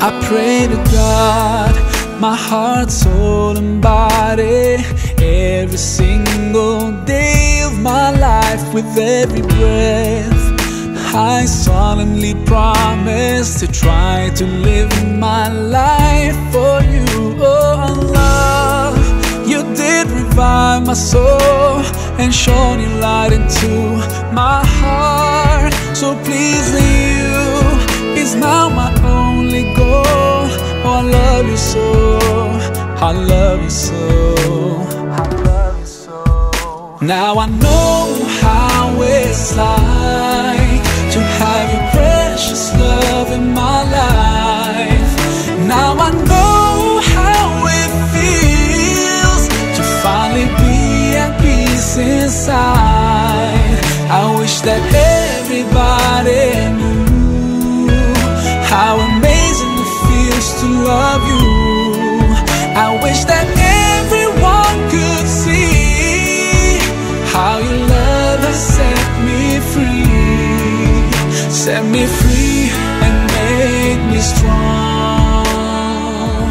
I pray to God, my heart, soul and body, every single day of my life. With every breath, I solemnly promise to try to live my life for you. Oh Allah, you did revive my soul and shone your light into my heart. So pleasing you is now my only goal. Oh, I love you so, I love you so, I love you so. Now I know how it's like to have your precious love in my life. Now I know how it feels to finally be at peace inside. I wish that everybody knew how amazing it feels to love you. I wish that everyone could see how your love has set me free. Set me free and made me strong.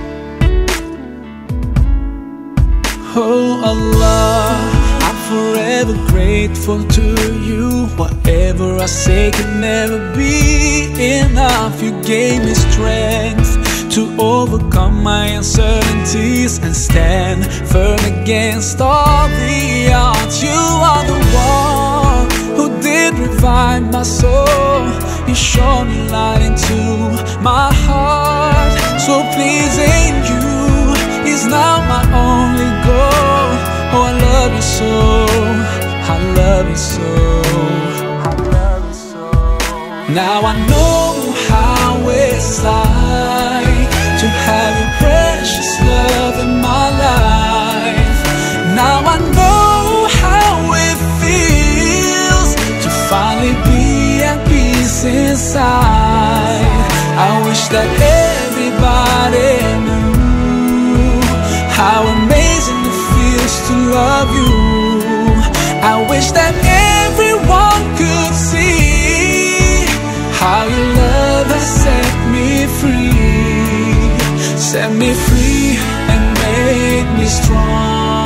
Oh Allah, I'm forever grateful to you. Whatever I say can never be enough. You gave me strength to overcome my uncertainties and stand firm against all the odds. You are the one who did revive my soul. You shone your light into my heart. So pleasing you is now my only goal. Oh, I love you so, I love you so, I love you so. Now I know how it's like to have your precious love in my life. Now I know how it feels to finally be at peace inside. I wish that everybody knew how amazing it feels to love you. I wish that everyone could see how your love has set me free. Set me free and made me strong.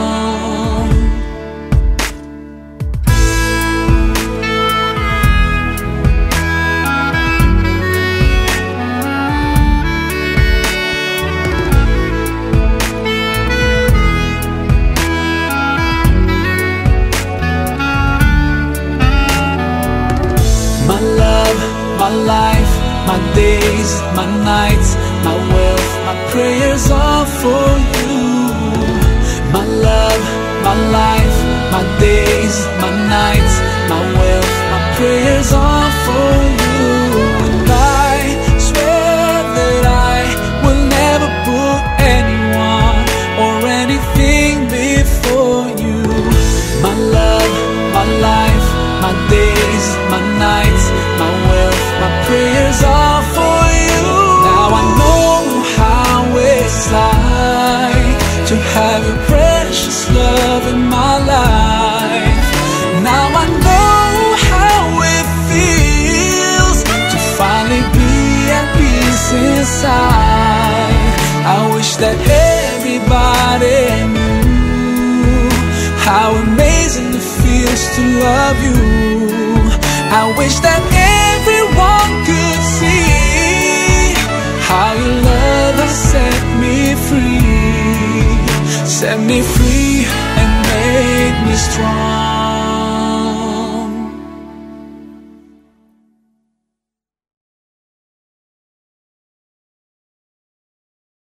My love, my life, my days, my nights, my wealth, my prayers are for you. My love, my life, my days, my nights, my wealth, my prayers are for you. And I swear that I will never put anyone or anything before you. My love, my life, my days, my nights, my wealth, my prayers are for you. Now I know how it's like to have your precious love in my life. Now I know how it feels to finally be at peace inside. I wish that everybody knew how amazing it feels to love you. I wish that